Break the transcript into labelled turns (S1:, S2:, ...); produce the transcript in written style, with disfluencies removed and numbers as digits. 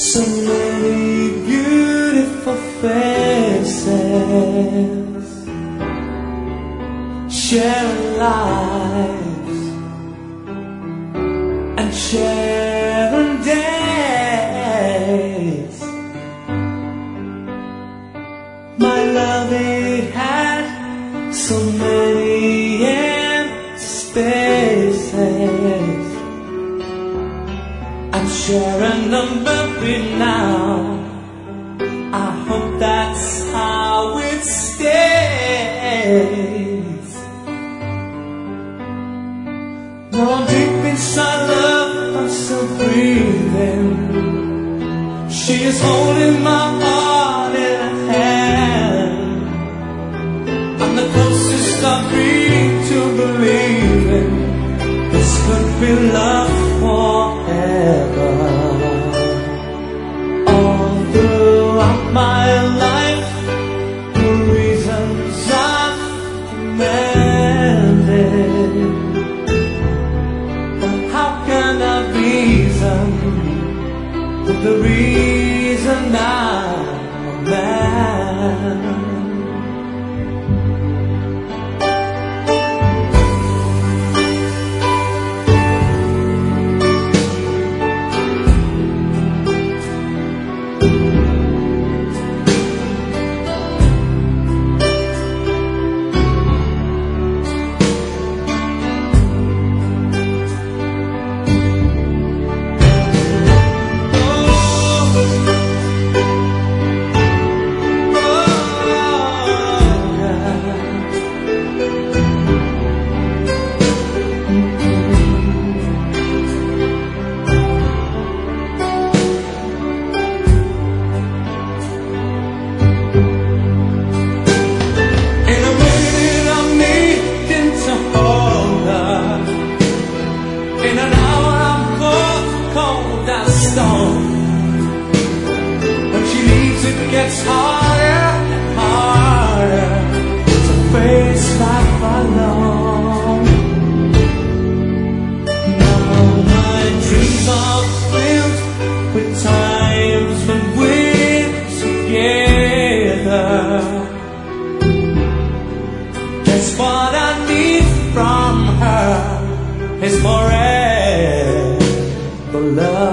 S1: So many beautiful faces, sharing lives and sharing days. My love, it had so many empty spaces. I'm sharing them every now. I hope that's how it stays. Now deep inside love, I'm still breathing. She is holding my heart in her hand. I'm the closest I've been to believing this could be love forever. All throughout my life, the reasons I've demanded, but how can I reason with the reason I'm a man? When she leaves, it gets harder and harder to face life alone. Now my dreams are filled with times when we're together. Guess what I need from her is forever love.